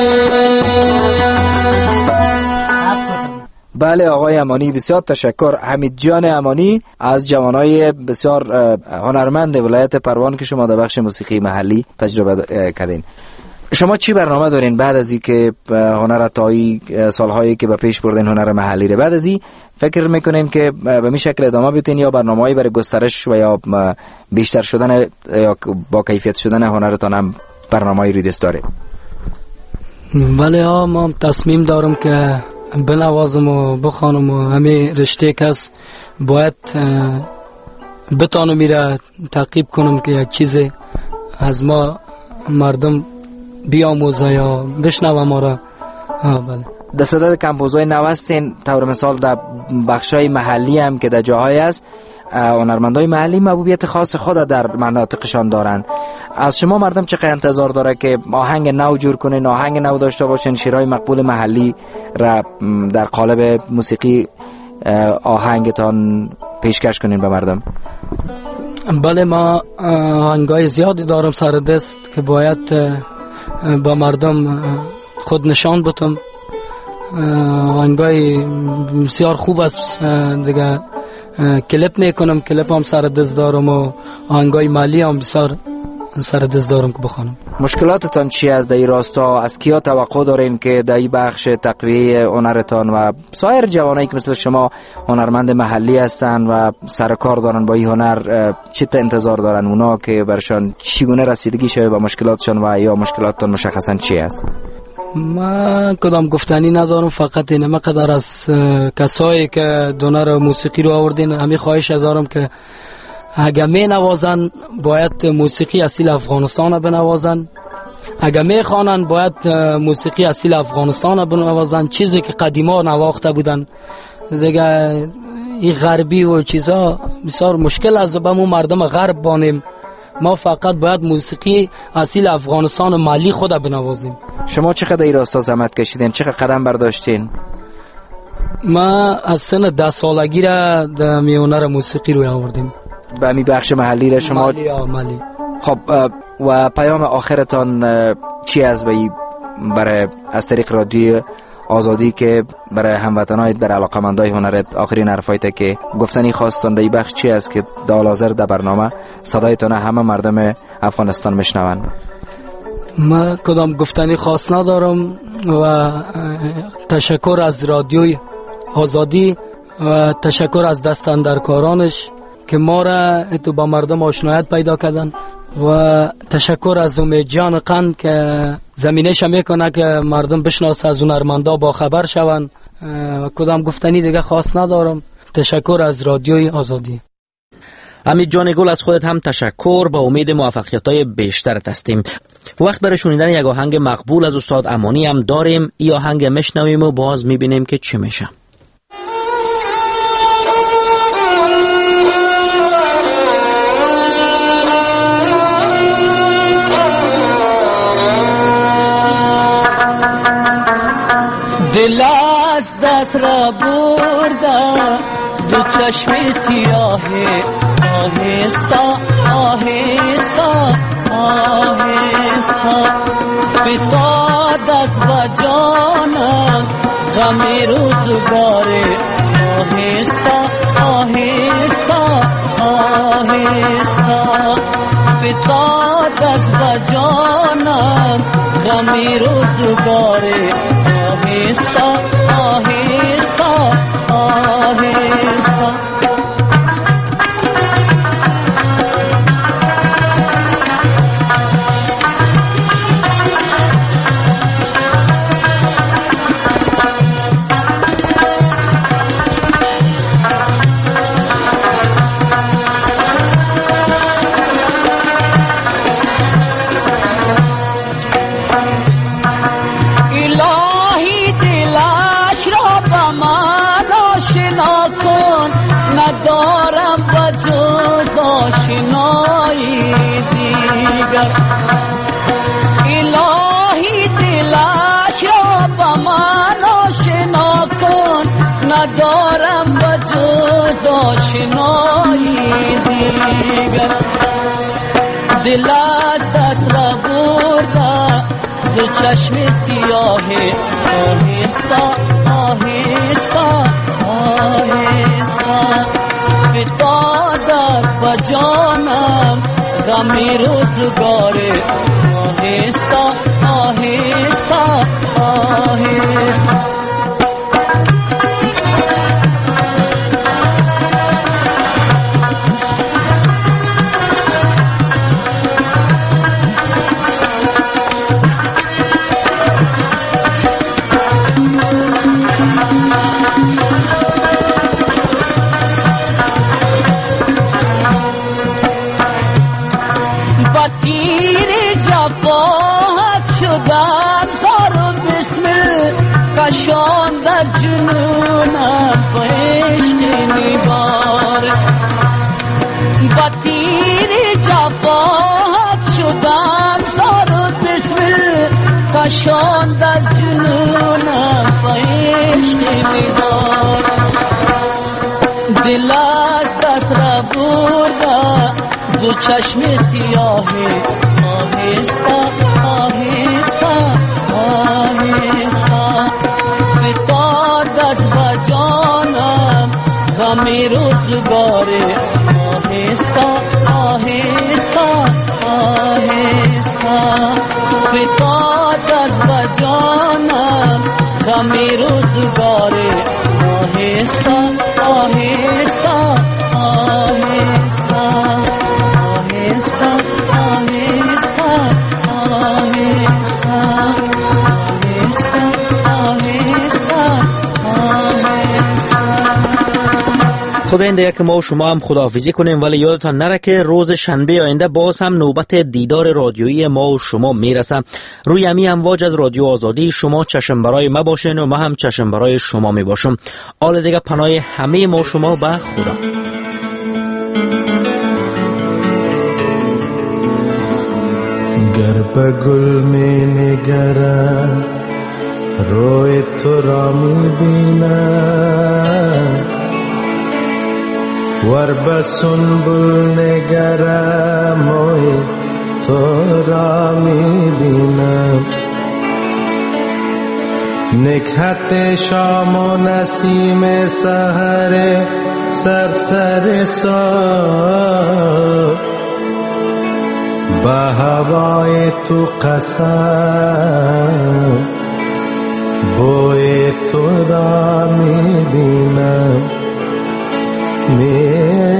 بله آقای امانی، بسیار تشکر. حمید جان امانی از جوانای بسیار هنرمند ولایت پروان که شما در بخش موسیقی محلی تجربه کردین. شما چی برنامه دارین بعد از این که هنر تایی سالهایی که به پیش بردین هنر محلی رو، بعد از این فکر میکنین که به می شکل ادامه بدین یا برنامه‌ای برای گسترش و یا بیشتر شدن یا با کیفیت شدن هنرتان هم برنامه‌ای رو دست داره؟ بله ها، ما تصمیم دارم که بنوازم و بخوانم و همه رشته کس باید بتانم میره تعقیب کنم که یک چیز از ما مردم بیاموزه یا بشنوه ما را. بله. در صدد کمپوزهای نو هستین، طور مثال در بخشای محلی هم که در جاهای است هنرمندای محلی محبوبیت خاص خود در مناطقشان دارند. از شما مردم چقدر انتظار داره که آهنگ نو جور کنین، آهنگ نو داشته باشین، شیرهای مقبول محلی را در قالب موسیقی آهنگتان پیشکش کنین به مردم؟ بله، ما آهنگای زیادی دارم سر دست که باید با مردم خود نشان بدم. آهنگای بسیار خوب است دیگه، کلیپ میکنم، کلیپ هم سر دست دارم و آهنگای مالی هم بسیار سر دست دارم که بخونم. مشکلاتتان چی است در این راستا؟ از کیا توقع دارین که در این بخش تقویه هنرتان و سایر جوانایی که مثل شما هنرمند محلی هستن و سر کار دارن با این هنر، چی انتظار دارن اونا که برشان چگونه رسیدگی شده به مشکلاتشان و یا مشکلاتتان مشخصا چی است؟ من کدام گفتنی ندارم، فقط این مقدار از کسایی که دونر موسیقی رو آوردین همین خواهش دارم که اگر می نوازن باید موسیقی اصیل افغانستان بنوازن، اگر می خوانن باید موسیقی اصیل افغانستان بنوازن، چیزی که قدیما نواخته بودن دیگه. این غربی و چیزا بسیار مشکل از به مو مردم غرب بانیم، ما فقط باید موسیقی اصیل افغانستان و مالی خود بنوازیم. شما چقدر این راستا زحمت کشیدین؟ چقدر قدم برداشتین؟ ما از سن ده سالگی را در میونر موسیقی روی آوردیم. به می بخش محلی را شما مالی ها مالی. خب و پیام آخرتان چی است به برای از طریق رادیو آزادی که برای هموطنای در علاقمندای هنرت آخرین حرفایت که گفتنی خواستان در این بخش چی است که در حاضر در برنامه صدایتان همه مردم افغانستان میشنون؟ ما کدام گفتنی خاص ندارم و تشکر از رادیوی آزادی و تشکر از دست اندرکارانش که ما را تو با مردم آشنایت پیدا کردن و تشکر از امید جان قند که زمینش میکنه که مردم بشناسه، از هنرمندا با خبر شون. کدام گفتنی دیگه خاص ندارم. تشکر از رادیوی آزادی. امید جان گل، از خودت هم تشکر، با امید موفقیت‌های بیشترت هستیم. وقت برای شنیدن یک آهنگ مقبول از استاد امانی هم داریم. این آهنگ میشنویم و باز میبینیم که چی میشه. دل از دست را برده دو چشم سیاه، آهستا آهستا آهستا فتاد از با جانم غم روزگاره، آهستا آهستا آهستا فتاد از با جانم غم روزگاره، آهستا آهستا آهستا. آشنایی دیگر الهی دلش را با من آشنا کن، ندارم بجز آشنایی دیگر. دل از دست را برده دو چشم سیاه، آهستا آهستا آهستا فتاد از با جانم غم روزگاره، آهستا آهستا آهستا. کشان در جنونم با عشق میبار، با تیر جفاحت شدم زار و بسمل، کشان در جنونم با عشق میبار. دل از دست را برده دو چشم سیاه، آهستا آهستا آهستا فتاد از با جانم غمی روزگاره آهستا آهستا آهستا فتاد از بجانم غمی روزگاره آهستا آهستا آهستا آهستا آهستا آهستا خب این دیگه که ما و شما هم خداحافظی کنیم، ولی یادتان نره که روز شنبه آینده باز هم نوبت دیدار رادیویی ما و شما میرسه. روی امی امواج از رادیو آزادی شما چشم برای ما باشین و ما هم چشم برای شما می باشم. آل دیگه پناه همه ما و شما به خدا. گر به گل می نگرم روی تو را می بینم، ور به سنبل نگرم موی تو را می بینم. نکهت شام و نسیم سحر سرسر سا، به هوای تو قسم بوی تو را می بینم می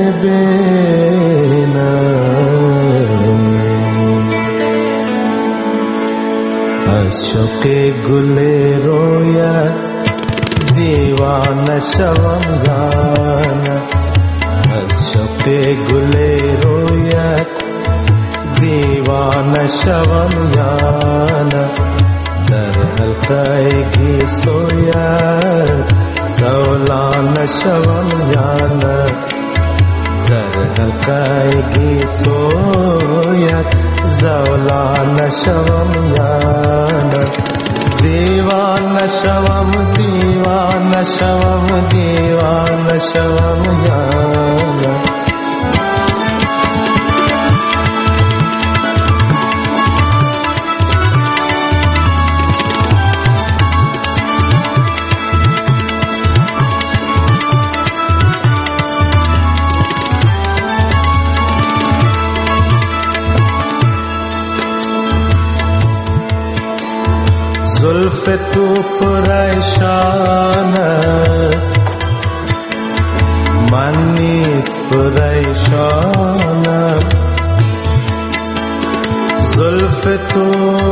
بینم. از شوق گل رویت دیوانه شوم یانه، از شوق گل رویت دیوانه شوم یانه. در حلقه گیسویت زولانه شوم یانه، در حلقه گیسویت زولانه شوم یانه. دیوانه شوم دیوانه شوم دیوانه شوم یانه. زلف تو پریشان است من نیز پریشانم. زلف تو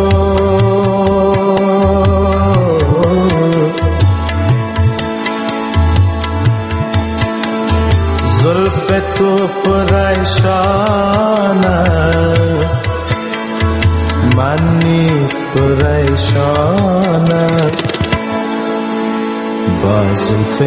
زلف تو پریشان است من نیز پریشانم. با زلف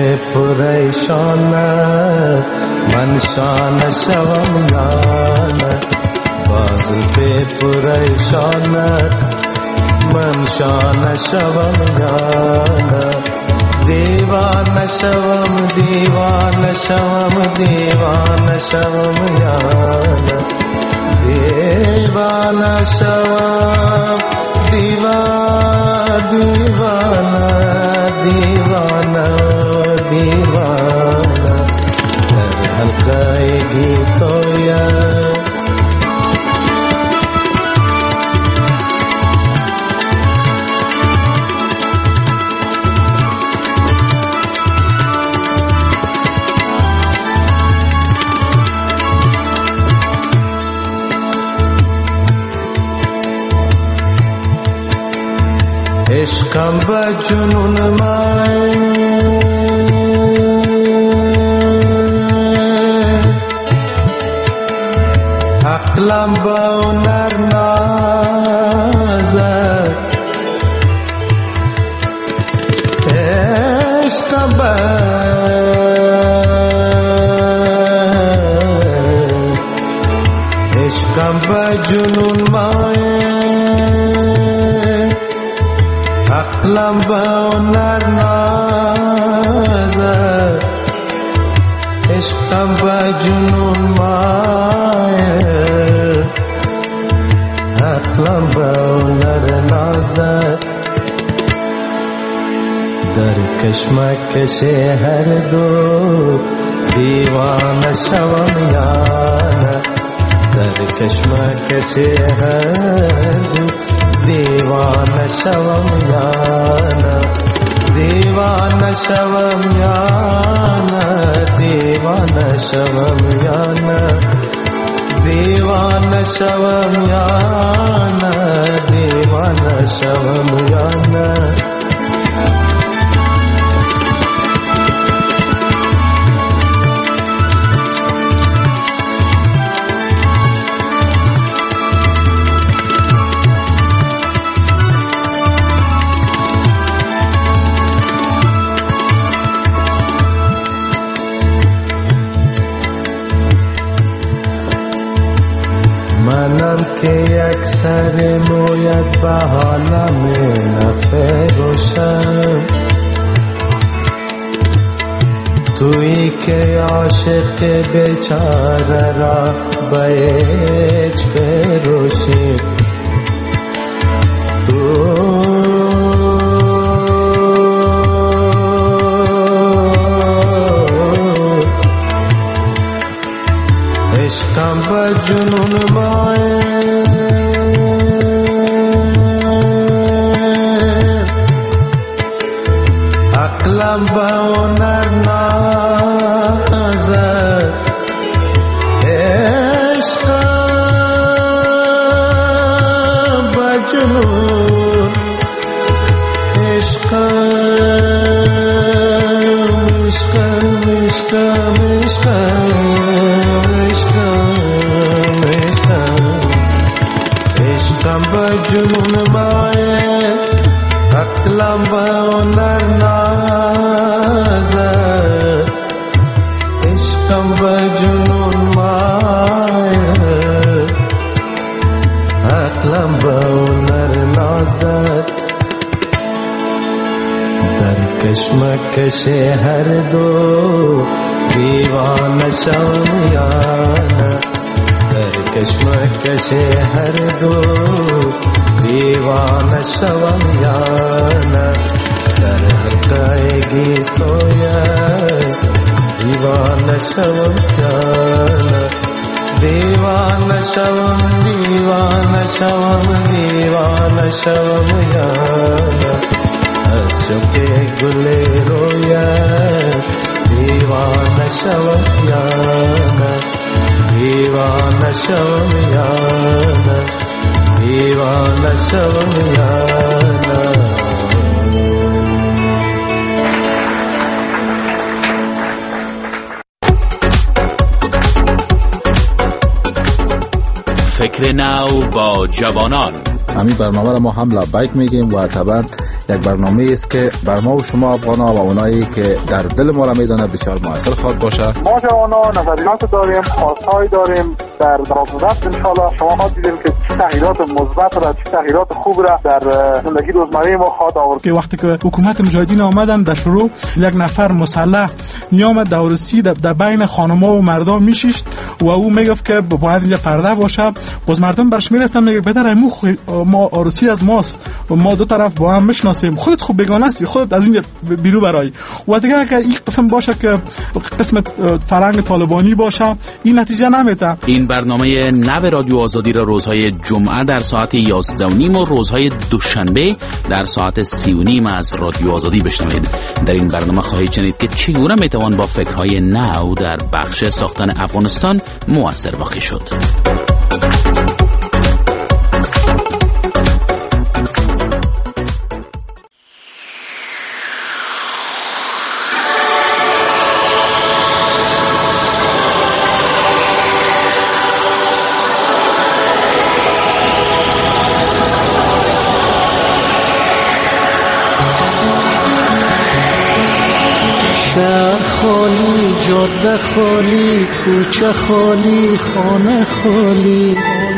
پریشانم من شانه شوم یانه، با زلف پریشانم من شانه شوم یانه. دیوانه شوم دیوانه شوم دیوانه شوم یانه، دیوانه شوم دیوانه دیوانه دیوانه دیوانه. در حلقه گیسویت عشقم به جنون من عقلم به هنر نازد. عشقم به عشقم به جنون من عقلم به هنر نازد. عشقم به جنون مایه عقلم به هنر نازد. در کشمکش هر دو دیوانه شوم یا نه در کشمکش هر دو دیوانه شوم یا نه دیوانه شوم یا نه دیوانه شوم یا نه دیوانه شوم یا نه دیوانه شوم یا نه منم که یک سر مویت به حالم نفروشم تویی که عاشق بیچاره را به هیچ فروشی تو عشقم با جنون مایه عقلم با هنر نازد عشقم با جنون عشقم عشقم عشقم عشقم عشقم با جنون مایه عقلم با هنر نازد عشقم با جنون مایه عقلم با هنر نازد در کشمکش هر دو دیوانه شوم یا نه در کشمکش هر دو دیوانه شوم یا نه در حلقه سویت دیوانه شوم یا نه دیوانه شوم دیوانه شوم دیوانه شوم یا نه از شوق گل رویت دیوانه شوم یا نه دیوانه شوم یا نه دیوانه شوم یا نه فکر نو با جوانان. همین برنامه را ما هم لبیک میگیم و طبعا یک برنامه است که بر ما و شما افغان‌ها و اونایی که در دل ما را میدونه بسیار موثر خواهد باشه. ما جوانان نظریات داریم، خواستهایی داریم در درازمدت انشالله شما خواهد دیدیم که چه تغییرات مثبت را چه تغییرات خوب را در زندگی روزمره ما خواهد آورد. که وقتی که حکومت مجاهدین آمدن در شروع یک نفر مسلح میامد دورسی در بین خانم‌ها و مردان میشیشت و او میگفت که باید اینجا پرده باشه. باز مردم برش میرفتن میگه پدر مو ما عروسی از ماست و ما دو طرف با هم میشناسیم، خودت خوب بیگانه هستی، خودت از اینجا بیرو برای. و دیگه اگه این قسم باشه که قسم فرهنگ طالبانی باشه این نتیجه نمیده. این برنامه نو رادیو آزادی را روزهای جمعه در ساعت یازده و نیم و روزهای دوشنبه در ساعت سی و نیم از رادیو آزادی بشنوید. در این برنامه خواهید شنید که چگونه میتوان با فکرهای نو در بخش ساختن افغانستان مؤثر واقع شد. شهر خالی، جاده خالی، کوچه خالی، خانه خالی،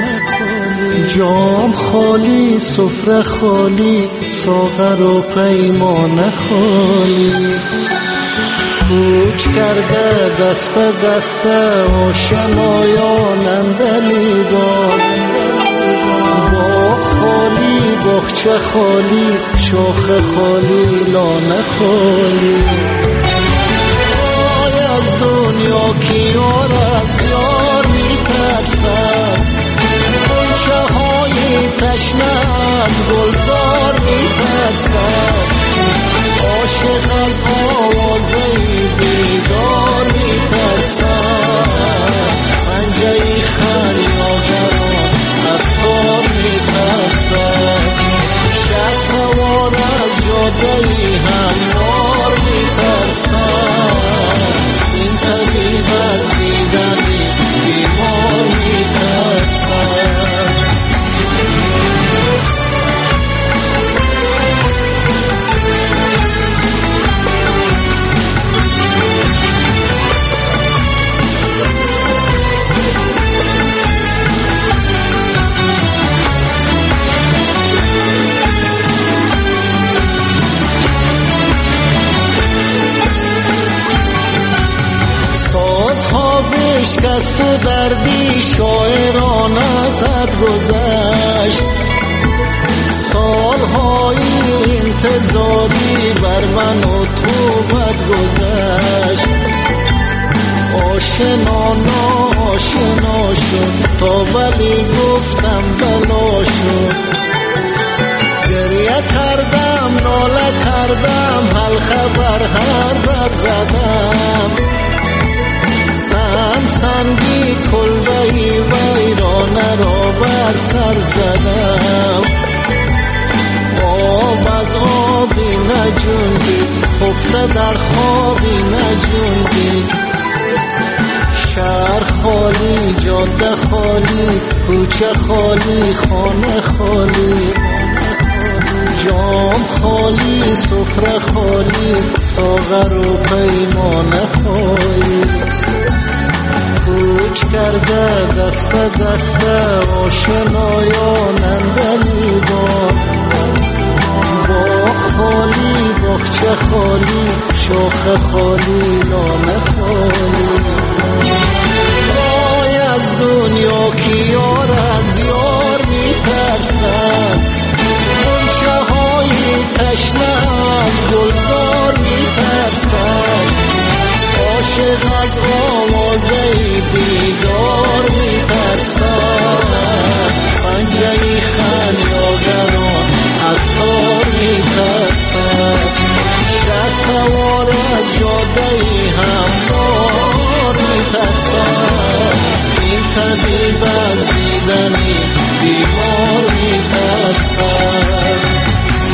جام خالی، سفره خالی، ساغر و پیمانه خالی. کوچ کرده دسته دسته آشنایان اندلیبان، باغ خالی، باغچه خالی، شاخ خالی، لانه خالی. دنیا که یار از یار میترسد، غنچه های تشنه از گلزار میترسد، عاشق از آوازه بیدار میترسد، پنجه خریادران از تار میترسد، شه سوار از جاده هموار میترسد، این طبیب از دیدن بیمار میترسد. شکست و دردی شاعران از حد گذشت، سالهای انتظاری بر من و تو بد گذشت، آشنا ناآشنا شد تا ولی گفتم بلا شد، گریه کردم ناله کردم حل خبر هر در زدم، سنگ سنگی کلبهی ویرانه را بر سر زدم، آب از آبی نجوندی خفته در خوابی نجوندی، شهر خالی جاده خالی کوچه خالی خانه خالی، جام خالی سفره خالی ساغر و پیمانه خالی، کوچ کرده دست دست آشنایان اندلیبان، باغ خالی باغچه خالی شاخ خالی لانه خالی، وای از دنیا که یار از یار میترسد، غنچه های تشنه از گلزار میترسد، عاشق از آوازه بیدار میترسد، پنجه خریادران از تار میترسد، شه سوار از جاده هموار میترسد، این طبیب از دیدنی بیمار میترسد.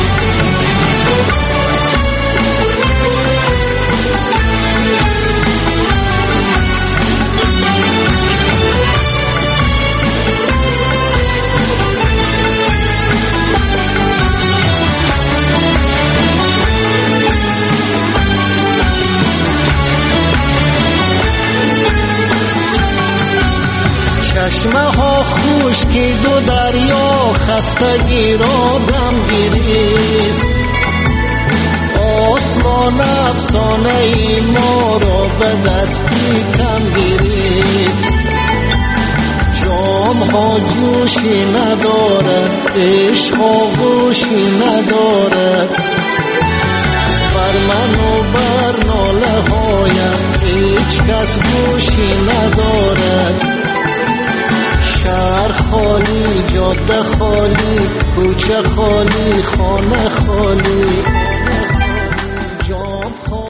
چشمه ها خشکی دو دریا خستگی را دم گرفت، آسمان افسانه ای ما را به دستی کم گرفت، جام ها جوشی ندارد عشق آغوشی ندارد، بر من و بر ناله هایم هیچ کس گوشی ندارد، شهر خالی جاده خالی کوچه خالی خانه خالی،